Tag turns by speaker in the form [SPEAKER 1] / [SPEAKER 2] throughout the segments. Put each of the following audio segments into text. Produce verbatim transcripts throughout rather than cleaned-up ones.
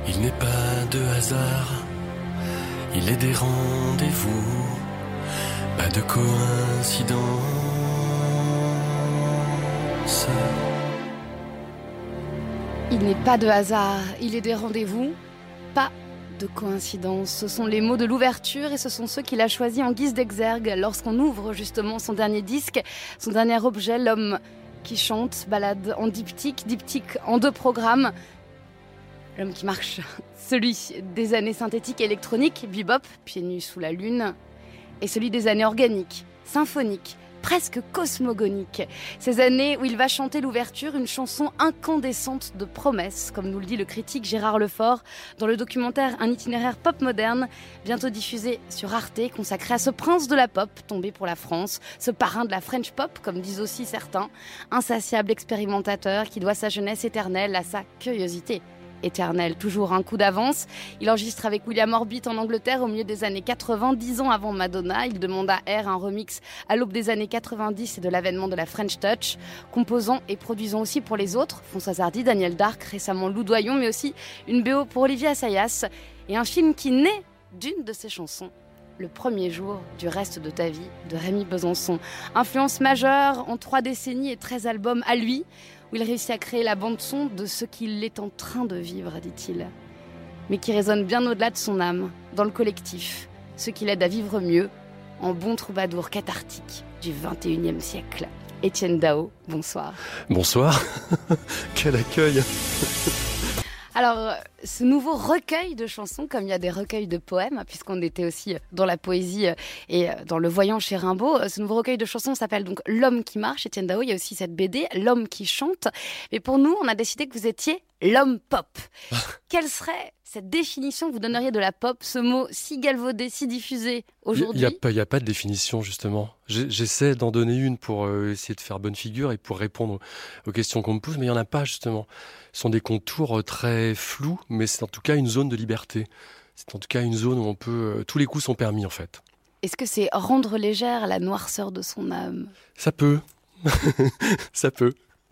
[SPEAKER 1] Il n'est pas de hasard, il est des rendez-vous, pas de coïncidence.
[SPEAKER 2] Il n'est pas de hasard, il est des rendez-vous, pas de coïncidence. Ce sont les mots de l'ouverture et ce sont ceux qu'il a choisis en guise d'exergue lorsqu'on ouvre justement son dernier disque, son dernier objet, l'homme qui chante, balade en diptyque, diptyque en deux programmes. L'homme qui marche, celui des années synthétiques et électroniques, bebop, pieds nus sous la lune, et celui des années organiques, symphoniques, presque cosmogoniques. Ces années où il va chanter l'ouverture, une chanson incandescente de promesses, comme nous le dit le critique Gérard Lefort dans le documentaire Un itinéraire pop moderne, bientôt diffusé sur Arte, consacré à ce prince de la pop tombé pour la France, ce parrain de la French pop, comme disent aussi certains, insatiable expérimentateur qui doit sa jeunesse éternelle à sa curiosité éternel, toujours un coup d'avance. Il enregistre avec William Orbit en Angleterre au milieu des années quatre-vingts, dix ans avant Madonna. Il demande à R un remix à l'aube des années quatre-vingt-dix et de l'avènement de la French Touch. Composant et produisant aussi pour les autres, Françoise Hardy, Daniel Darc, récemment Lou Doyon, mais aussi une B O pour Olivier Assayas et un film qui naît d'une de ses chansons. Le premier jour du reste de ta vie de Rémi Besançon. Influence majeure en trois décennies et treize albums à lui, où il réussit à créer la bande-son de ce qu'il est en train de vivre, dit-il. Mais qui résonne bien au-delà de son âme, dans le collectif, ce qui l'aide à vivre mieux, en bon troubadour cathartique du vingt et unième siècle. Étienne Dao, bonsoir.
[SPEAKER 1] Bonsoir, quel accueil.
[SPEAKER 2] Alors, ce nouveau recueil de chansons, comme il y a des recueils de poèmes, puisqu'on était aussi dans la poésie et dans le voyant chez Rimbaud, ce nouveau recueil de chansons s'appelle donc L'homme qui marche. Étienne Dao, il y a aussi cette B D, L'homme qui chante. Mais pour nous, on a décidé que vous étiez l'homme pop. Quelle serait cette définition que vous donneriez de la pop, ce mot si galvaudé, si diffusé aujourd'hui?
[SPEAKER 1] Il n'y a, a pas de définition, justement. J'essaie d'en donner une pour euh, essayer de faire bonne figure et pour répondre aux questions qu'on me pose, mais il n'y en a pas, justement. Ce sont des contours très flous, mais c'est en tout cas une zone de liberté. C'est en tout cas une zone où on peut... Euh, tous les coups sont permis, en fait.
[SPEAKER 2] Est-ce que c'est rendre légère la noirceur de son âme?
[SPEAKER 1] Ça peut. Ça peut.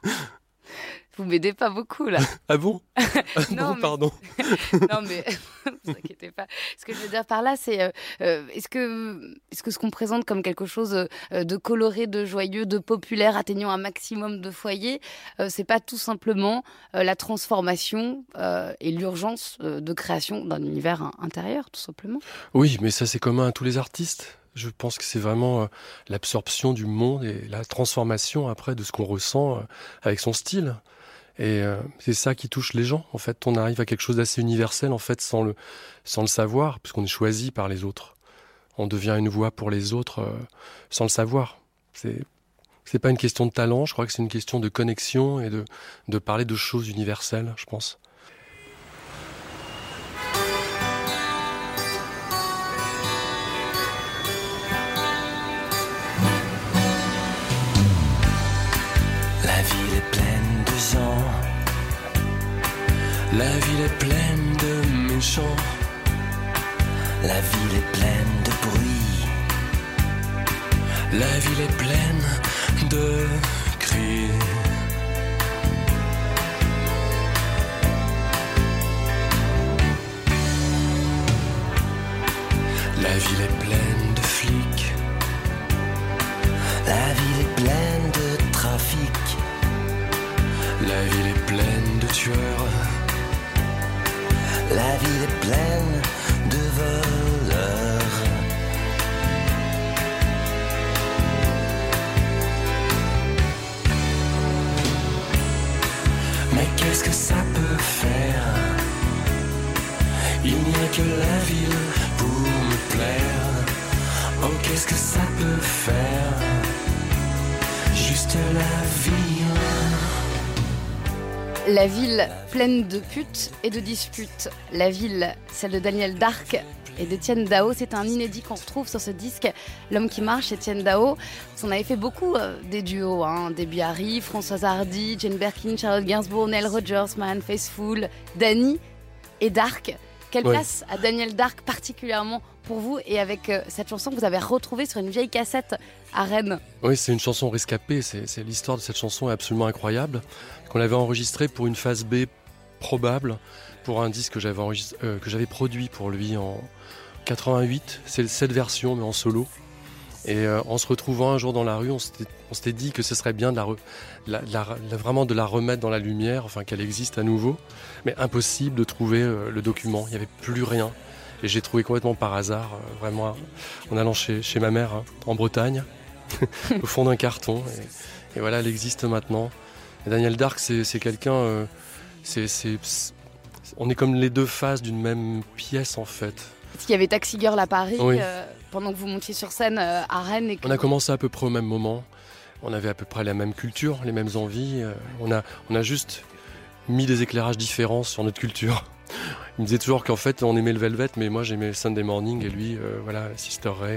[SPEAKER 2] Vous m'aidez pas beaucoup, là.
[SPEAKER 1] Ah bon?
[SPEAKER 2] Non,
[SPEAKER 1] bon,
[SPEAKER 2] mais...
[SPEAKER 1] pardon.
[SPEAKER 2] Non, mais ne vous inquiétez pas. Ce que je veux dire par là, c'est euh, euh, est-ce que, est-ce que ce qu'on présente comme quelque chose euh, de coloré, de joyeux, de populaire, atteignant un maximum de foyers, euh, c'est pas tout simplement euh, la transformation euh, et l'urgence euh, de création d'un univers intérieur, tout simplement?
[SPEAKER 1] Oui, mais ça, c'est commun à tous les artistes. Je pense que c'est vraiment euh, l'absorption du monde et la transformation après de ce qu'on ressent euh, avec son style. Et euh, c'est ça qui touche les gens. En fait, on arrive à quelque chose d'assez universel, en fait, sans le, sans le savoir, puisqu'on est choisi par les autres. On devient une voix pour les autres euh, sans le savoir. C'est, c'est pas une question de talent, je crois que c'est une question de connexion et de, de parler de choses universelles, je pense.
[SPEAKER 3] La ville est pleine de gens, la ville est pleine de méchants, la ville est pleine de bruit, la ville est pleine de cris. La ville est pleine de flics, la ville est pleine de trafic. La ville est pleine de tueurs, la ville est pleine de voleurs. Mais qu'est-ce que ça peut faire? Il n'y a que la ville pour me plaire. Oh, qu'est-ce que ça peut faire? Juste la ville.
[SPEAKER 2] La ville pleine de putes et de disputes. La ville, celle de Daniel Darc et d'Étienne Dao. C'est un inédit qu'on retrouve sur ce disque, L'homme qui marche, Étienne Dao. On avait fait beaucoup euh, des duos, hein. Debbie Harry, Françoise Hardy, Jane Birkin, Charlotte Gainsbourg, Neil Rogers, Marianne Faithfull, Dany et Darc. Quelle
[SPEAKER 1] Ouais.
[SPEAKER 2] place a Daniel Darc particulièrement pour vous et avec euh, cette chanson que vous avez retrouvée sur une vieille cassette à Rennes?
[SPEAKER 1] Oui, c'est une chanson rescapée. C'est, c'est l'histoire de cette chanson est absolument incroyable. Qu'on avait enregistrée pour une phase B probable pour un disque que j'avais, enregistre... euh, que j'avais produit pour lui en quatre-vingt-huit. C'est cette version, mais en solo. Et euh, en se retrouvant un jour dans la rue, on s'était, on s'était dit que ce serait bien de la, re... la, la, la, vraiment de la remettre dans la lumière, enfin qu'elle existe à nouveau. Mais impossible de trouver euh, le document, il n'y avait plus rien. Et j'ai trouvé complètement par hasard, euh, vraiment, en allant chez, chez ma mère, hein, en Bretagne, au fond d'un carton. Et, et voilà, elle existe maintenant. Et Daniel Darc, c'est, c'est quelqu'un... Euh, c'est, c'est, c'est, on est comme les deux faces d'une même pièce, en fait.
[SPEAKER 2] Parce qu'il y avait Taxi Girl à Paris,
[SPEAKER 1] oui.
[SPEAKER 2] euh, pendant que vous montiez sur scène euh, à Rennes. Et que...
[SPEAKER 1] On a commencé à peu près au même moment. On avait à peu près la même culture, les mêmes envies. Euh, on, a, on a juste mis des éclairages différents sur notre culture. Il me disait toujours qu'en fait, on aimait le Velvet, mais moi, j'aimais Sunday Morning et lui, euh, voilà, Sister Ray.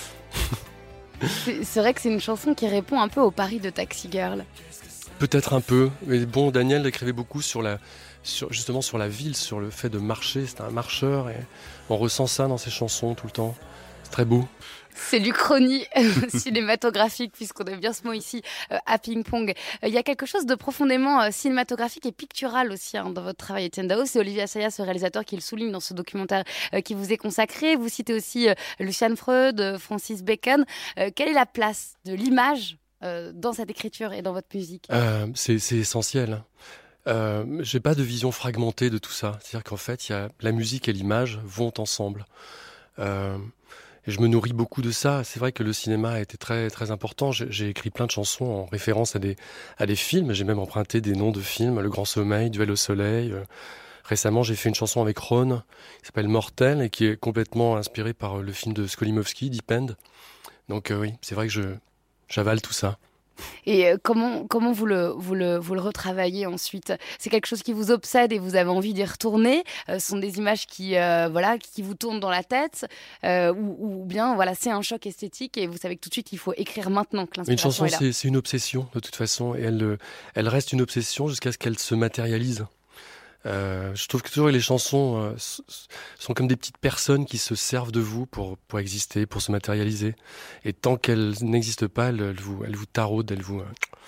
[SPEAKER 2] c'est, c'est vrai que c'est une chanson qui répond un peu au pari de Taxi Girl.
[SPEAKER 1] Peut-être un peu. Mais bon, Daniel écrivait beaucoup sur la... Sur, justement sur la ville, sur le fait de marcher, c'était un marcheur et on ressent ça dans ses chansons tout le temps, c'est très beau.
[SPEAKER 2] C'est l'Uchronie cinématographique, puisqu'on aime bien ce mot ici euh, à Ping Pong. Il euh, y a quelque chose de profondément euh, cinématographique et pictural aussi hein, dans votre travail, Etienne Dao. C'est Olivier Assayas, ce réalisateur, qui le souligne dans ce documentaire euh, qui vous est consacré. Vous citez aussi euh, Lucian Freud, euh, Francis Bacon. Euh, quelle est la place de l'image euh, dans cette écriture et dans votre musique ?
[SPEAKER 1] euh, c'est, c'est essentiel. Euh, j'ai pas de vision fragmentée de tout ça. C'est-à-dire qu'en fait, il y a la musique et l'image vont ensemble. Euh, et je me nourris beaucoup de ça. C'est vrai que le cinéma a été très très important. J'ai, j'ai écrit plein de chansons en référence à des à des films. J'ai même emprunté des noms de films, Le Grand Sommeil, Duel au Soleil. Euh, récemment, j'ai fait une chanson avec Ron qui s'appelle Mortel et qui est complètement inspirée par le film de Skolimowski, Deep End. Donc euh, oui, c'est vrai que je j'avale tout ça.
[SPEAKER 2] Et comment, comment vous, le, vous, le, vous le retravaillez ensuite ? C'est quelque chose qui vous obsède et vous avez envie d'y retourner ? euh, Ce sont des images qui, euh, voilà, qui vous tournent dans la tête euh, ou, ou bien voilà, c'est un choc esthétique et vous savez que tout de suite il faut écrire maintenant que l'inspiration
[SPEAKER 1] une chanson,
[SPEAKER 2] est là.
[SPEAKER 1] C'est, c'est une obsession de toute façon et elle, elle reste une obsession jusqu'à ce qu'elle se matérialise. Euh, je trouve que toujours les chansons euh, sont comme des petites personnes qui se servent de vous pour, pour exister, pour se matérialiser. Et tant qu'elles n'existent pas, elles, elles, vous, elles vous taraudent, elles vous...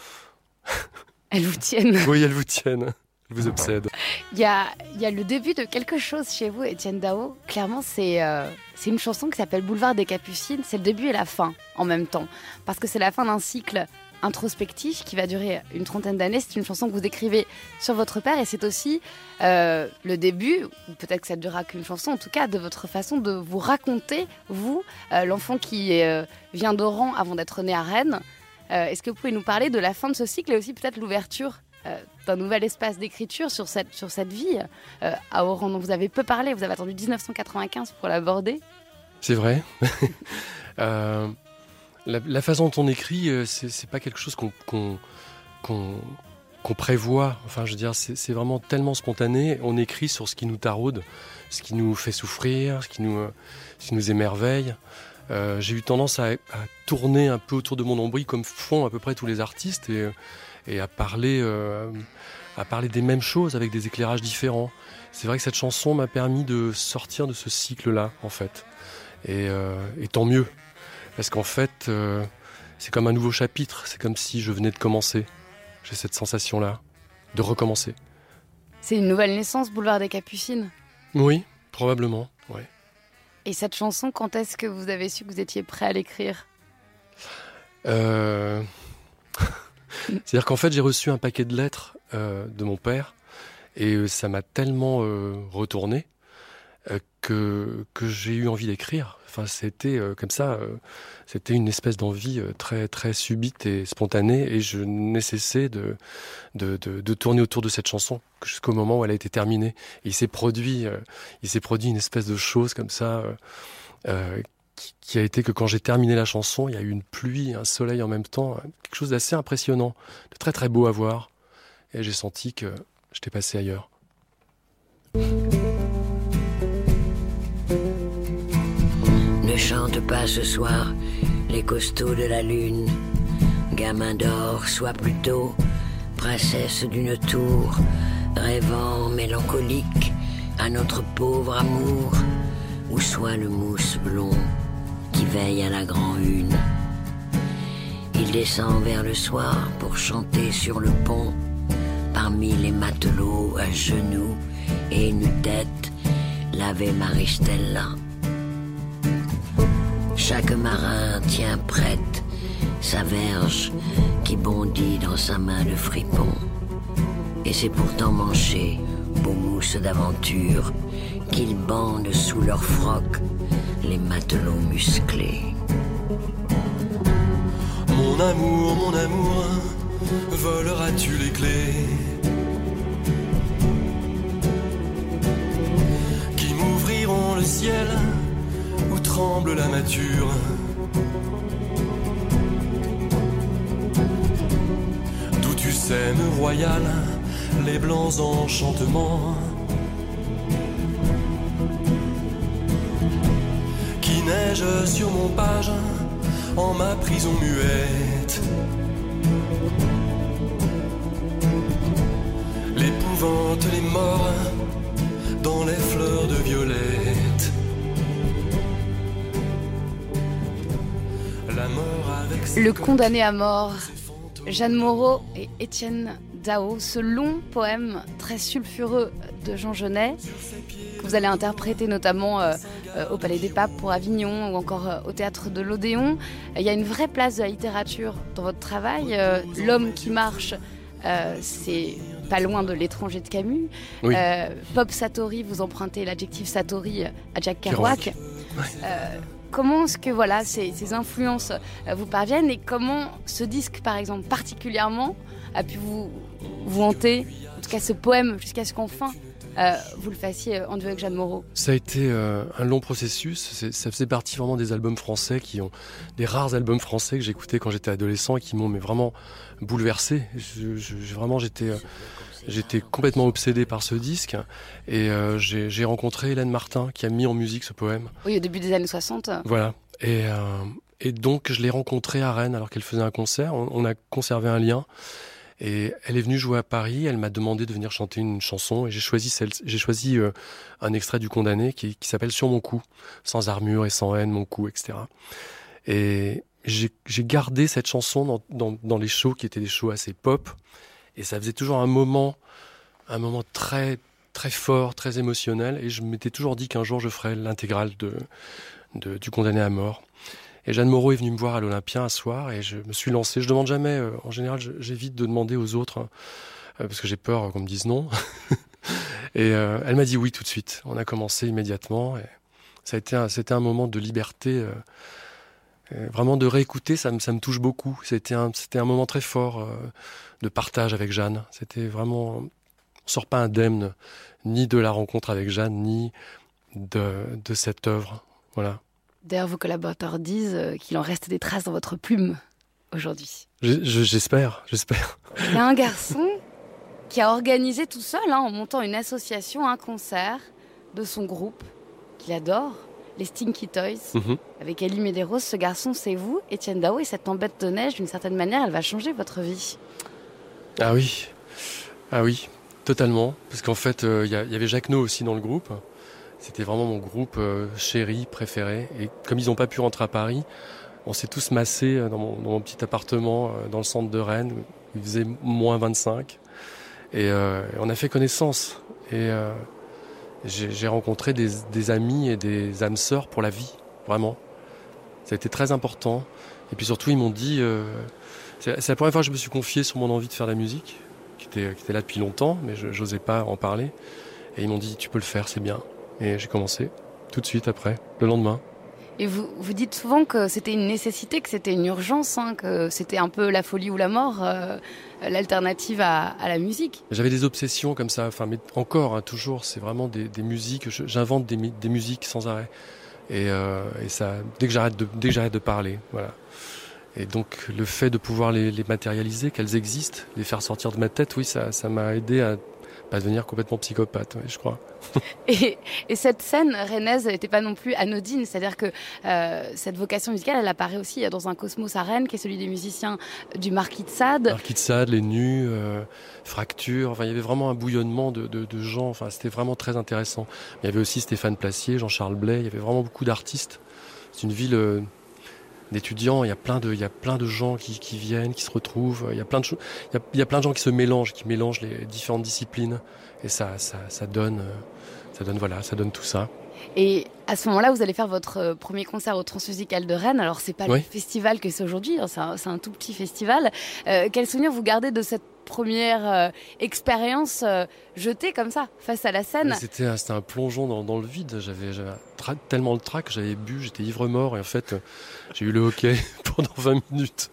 [SPEAKER 2] Elles vous tiennent.
[SPEAKER 1] Oui, elles vous tiennent, elles vous obsèdent.
[SPEAKER 2] Il y a, il y a le début de quelque chose chez vous, Etienne Dao. Clairement, c'est, euh, c'est une chanson qui s'appelle Boulevard des Capucines. C'est le début et la fin en même temps. Parce que c'est la fin d'un cycle introspectif qui va durer une trentaine d'années. C'est une chanson que vous écrivez sur votre père et c'est aussi euh, le début, ou peut-être que ça ne durera qu'une chanson, en tout cas de votre façon de vous raconter, vous, euh, l'enfant qui euh, vient d'Oran avant d'être né à Rennes. Euh, est-ce que vous pouvez nous parler de la fin de ce cycle et aussi peut-être l'ouverture euh, d'un nouvel espace d'écriture sur cette, sur cette vie euh, à Oran dont vous avez peu parlé, vous avez attendu dix-neuf cent quatre-vingt-quinze pour l'aborder.
[SPEAKER 1] C'est vrai. euh... La, la façon dont on écrit, euh, c'est, c'est pas quelque chose qu'on, qu'on, qu'on, qu'on prévoit. Enfin, je veux dire, c'est, c'est vraiment tellement spontané. On écrit sur ce qui nous taraude, ce qui nous fait souffrir, ce qui nous, euh, ce qui nous émerveille. Euh, j'ai eu tendance à, à tourner un peu autour de mon nombril, comme font à peu près tous les artistes, et, et à parler, euh, à parler des mêmes choses avec des éclairages différents. C'est vrai que cette chanson m'a permis de sortir de ce cycle-là, en fait. Et, euh, et tant mieux. Parce qu'en fait, euh, c'est comme un nouveau chapitre. C'est comme si je venais de commencer. J'ai cette sensation-là, de recommencer.
[SPEAKER 2] C'est une nouvelle naissance, Boulevard des Capucines ?
[SPEAKER 1] Oui, probablement, oui.
[SPEAKER 2] Et cette chanson, quand est-ce que vous avez su que vous étiez prêt à l'écrire ?
[SPEAKER 1] euh... C'est-à-dire qu'en fait, j'ai reçu un paquet de lettres euh, de mon père. Et ça m'a tellement euh, retourné euh, que, que j'ai eu envie d'écrire. Enfin, c'était euh, comme ça, euh, c'était une espèce d'envie euh, très très subite et spontanée, et je n'ai cessé de, de, de, de tourner autour de cette chanson jusqu'au moment où elle a été terminée. Et il s'est produit, euh, il s'est produit une espèce de chose comme ça, euh, euh, qui, qui a été que quand j'ai terminé la chanson, il y a eu une pluie, un soleil en même temps, quelque chose d'assez impressionnant, de très très beau à voir. Et j'ai senti que j'étais passé ailleurs.
[SPEAKER 4] Ne chante pas ce soir les costauds de la lune. Gamin d'or, sois plutôt princesse d'une tour, rêvant mélancolique à notre pauvre amour, ou sois le mousse blond qui veille à la grand-une. Il descend vers le soir pour chanter sur le pont, parmi les matelots à genoux et nu-tête l'Ave Maristella. Chaque marin tient prête sa verge qui bondit dans sa main de fripon. Et c'est pourtant manché, beau mousse d'aventure, qu'ils bandent sous leur froc les matelots musclés.
[SPEAKER 3] Mon amour, mon amour, voleras-tu les clés qui m'ouvriront le ciel où tremble la mature? D'où tu sèmes royal les blancs enchantements qui neigent sur mon page en ma prison muette. L'épouvante, les morts dans les fleurs de violette. La mort avec ses
[SPEAKER 2] Le condamné à mort, Jeanne Moreau et Étienne Dao, ce long poème très sulfureux de Jean Genet, que vous allez interpréter notamment euh, euh, au Palais des Papes pour Avignon ou encore euh, au Théâtre de l'Odéon. Il y a une vraie place de la littérature dans votre travail. Euh, L'homme qui marche, euh, c'est pas loin de L'étranger de Camus.
[SPEAKER 1] Oui.
[SPEAKER 2] Euh, Pop Satori, vous empruntez l'adjectif Satori à Jack Kerouac.
[SPEAKER 1] Kerouac.
[SPEAKER 2] Euh, comment est-ce que voilà, ces, ces influences euh, vous parviennent et comment ce disque, par exemple, particulièrement, a pu vous, vous hanter, en tout cas ce poème, jusqu'à ce qu'enfin euh, vous le fassiez en duo avec Jeanne Moreau?
[SPEAKER 1] Ça a été euh, un long processus. C'est, ça faisait partie vraiment des albums français qui ont des rares albums français que j'écoutais quand j'étais adolescent et qui m'ont mais vraiment bouleversé. Je, je, je, vraiment, j'étais, euh, j'étais complètement obsédé par ce disque et euh, j'ai, j'ai rencontré Hélène Martin qui a mis en musique ce poème.
[SPEAKER 2] Oui, au début des années soixante.
[SPEAKER 1] Voilà. Et, euh, et donc je l'ai rencontrée à Rennes alors qu'elle faisait un concert. On, on a conservé un lien. Et elle est venue jouer à Paris, elle m'a demandé de venir chanter une chanson et j'ai choisi, celle, j'ai choisi euh, un extrait du Condamné qui, qui s'appelle Sur mon cou, sans armure et sans haine, mon cou, et cetera. Et j'ai, j'ai gardé cette chanson dans, dans, dans les shows qui étaient des shows assez pop et ça faisait toujours un moment, un moment très, très fort, très émotionnel et je m'étais toujours dit qu'un jour je ferais l'intégrale de, de, du Condamné à mort. Et Jeanne Moreau est venue me voir à l'Olympia un soir et je me suis lancé. Je demande jamais, euh, en général, je, j'évite de demander aux autres hein, euh, parce que j'ai peur qu'on me dise non. et euh, elle m'a dit oui tout de suite. On a commencé immédiatement. Et ça a été un, c'était un moment de liberté, euh, euh, vraiment de réécouter. Ça me, ça me touche beaucoup. C'était un, c'était un moment très fort euh, de partage avec Jeanne. C'était vraiment, on sort pas indemne ni de la rencontre avec Jeanne ni de, de cette œuvre. Voilà.
[SPEAKER 2] D'ailleurs, vos collaborateurs disent qu'il en reste des traces dans votre plume aujourd'hui.
[SPEAKER 1] Je, je, j'espère, j'espère.
[SPEAKER 2] Il y a un garçon qui a organisé tout seul, hein, en montant une association, un concert de son groupe qu'il adore, les Stinky Toys, mm-hmm. avec Ali Medeiros. Ce garçon, c'est vous, Étienne Dao, et cette tempête de neige, d'une certaine manière, elle va changer votre vie.
[SPEAKER 1] Ah oui, ah oui, totalement. Parce qu'en fait, il euh, y, y avait Jacques No aussi dans le groupe. C'était vraiment mon groupe euh, chéri, préféré. Et comme ils n'ont pas pu rentrer à Paris, on s'est tous massés dans mon, dans mon petit appartement euh, dans le centre de Rennes. Où il faisait moins vingt-cinq. Et euh, on a fait connaissance. Et euh, j'ai, j'ai rencontré des, des amis et des âmes sœurs pour la vie, vraiment. Ça a été très important. Et puis surtout, ils m'ont dit... Euh, c'est, c'est la première fois que je me suis confié sur mon envie de faire de la musique, qui était, qui était là depuis longtemps, mais je n'osais pas en parler. Et ils m'ont dit, tu peux le faire, c'est bien. Et j'ai commencé tout de suite après, le lendemain.
[SPEAKER 2] Et vous, vous dites souvent que c'était une nécessité, que c'était une urgence, hein, que c'était un peu la folie ou la mort, euh, l'alternative à, à la musique.
[SPEAKER 1] J'avais des obsessions comme ça, enfin, mais encore, hein, toujours, c'est vraiment des, des musiques, je, j'invente des, des musiques sans arrêt. Et, euh, et ça, dès que j'arrête de, dès que j'arrête de parler, voilà. Et donc, le fait de pouvoir les, les matérialiser, qu'elles existent, les faire sortir de ma tête, oui, ça, ça m'a aidé à pas devenir complètement psychopathe, ouais, je crois.
[SPEAKER 2] et, et cette scène rennaise n'était pas non plus anodine, c'est-à-dire que euh, cette vocation musicale, elle apparaît aussi dans un cosmos à Rennes, qui est celui des musiciens du Marquis de Sade.
[SPEAKER 1] Marquis de Sade, les Nus, euh, Fracture, enfin, il y avait vraiment un bouillonnement de, de, de gens, enfin, c'était vraiment très intéressant. Il y avait aussi Stéphane Placier, Jean-Charles Blay, il y avait vraiment beaucoup d'artistes. C'est une ville... Euh, d'étudiants. Il y a plein de, il y a plein de gens qui, qui viennent, qui se retrouvent. Il y a plein de choses. Il y a, il y a plein de gens qui se mélangent, qui mélangent les différentes disciplines. Et ça, ça, ça donne, ça donne, voilà, ça donne tout ça.
[SPEAKER 2] Et à ce moment-là, vous allez faire votre premier concert au Transmusical de Rennes. Alors, c'est pas
[SPEAKER 1] oui.
[SPEAKER 2] le festival que c'est aujourd'hui, hein, c'est, un, c'est un tout petit festival. Euh, quel souvenir vous gardez de cette première euh, expérience euh, jetée comme ça, face à la scène?
[SPEAKER 1] C'était, c'était un plongeon dans, dans le vide. J'avais, j'avais tra- tellement le trac, j'avais bu, j'étais ivre-mort. Et en fait, euh, j'ai eu le hockey pendant vingt minutes.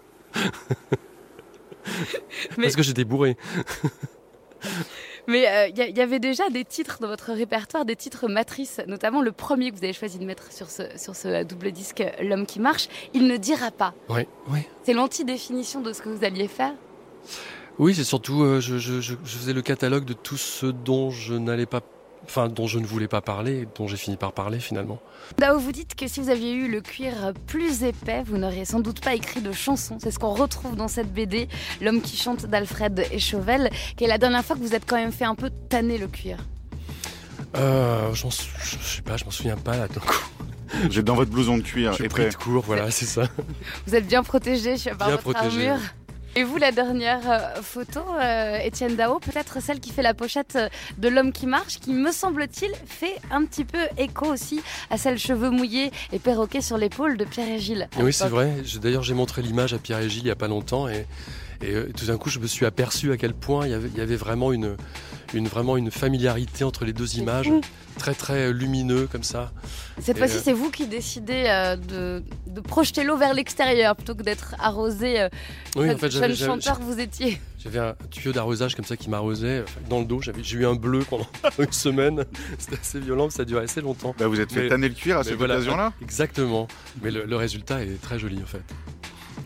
[SPEAKER 1] Mais... Parce que j'étais bourré.
[SPEAKER 2] Mais il euh, y, y avait déjà des titres dans votre répertoire, des titres matrices, notamment le premier que vous avez choisi de mettre sur ce, sur ce double disque, L'homme qui marche, Il ne dira pas.
[SPEAKER 1] Oui, oui.
[SPEAKER 2] C'est l'anti-définition de ce que vous alliez faire?
[SPEAKER 1] Oui, c'est surtout, euh, je, je, je, je faisais le catalogue de tout ce dont je n'allais pas, enfin, dont je ne voulais pas parler, et dont j'ai fini par parler finalement.
[SPEAKER 2] Dao, vous dites que si vous aviez eu le cuir plus épais, vous n'auriez sans doute pas écrit de chansons. C'est ce qu'on retrouve dans cette B D, L'homme qui chante d'Alfred Échevel. Quelle est la dernière fois que vous êtes quand même fait un peu tanner le cuir?
[SPEAKER 1] euh, j'en, Je sais pas, je m'en souviens pas là d'un coup.
[SPEAKER 5] Vous êtes dans votre blouson de cuir.
[SPEAKER 1] J'ai pris de court, voilà, c'est ça.
[SPEAKER 2] Vous êtes bien protégé par
[SPEAKER 1] bien
[SPEAKER 2] votre
[SPEAKER 1] protégé.
[SPEAKER 2] armure. Et vous, la dernière euh, photo, euh, Étienne Dao, peut-être celle qui fait la pochette de L'homme qui marche, qui, me semble-t-il, fait un petit peu écho aussi à celle cheveux mouillés et perroquet sur l'épaule de Pierre et Gilles.
[SPEAKER 1] Oui, c'est vrai. J'ai, d'ailleurs, j'ai montré l'image à Pierre et Gilles il n'y a pas longtemps et, et euh, tout d'un coup, je me suis aperçu à quel point il y avait, il y avait vraiment, une, une, vraiment une familiarité entre les deux
[SPEAKER 2] C'est
[SPEAKER 1] images.
[SPEAKER 2] fou.
[SPEAKER 1] Très, très lumineux comme ça.
[SPEAKER 2] Cette
[SPEAKER 1] et
[SPEAKER 2] fois-ci,
[SPEAKER 1] euh...
[SPEAKER 2] c'est vous qui décidez euh, de, de projeter l'eau vers l'extérieur plutôt que d'être arrosé. Euh,
[SPEAKER 1] oui,
[SPEAKER 2] jeune,
[SPEAKER 1] en fait, j'avais,
[SPEAKER 2] jeune chanteur que vous étiez.
[SPEAKER 1] J'avais un tuyau d'arrosage comme ça qui m'arrosait dans le dos. J'avais, j'ai eu un bleu pendant une semaine. C'était assez violent, ça a duré assez longtemps.
[SPEAKER 5] Bah vous êtes fait
[SPEAKER 1] mais,
[SPEAKER 5] tanner le cuir à cette
[SPEAKER 1] voilà,
[SPEAKER 5] occasion-là?
[SPEAKER 1] Exactement. Mais le, le résultat est très joli en fait.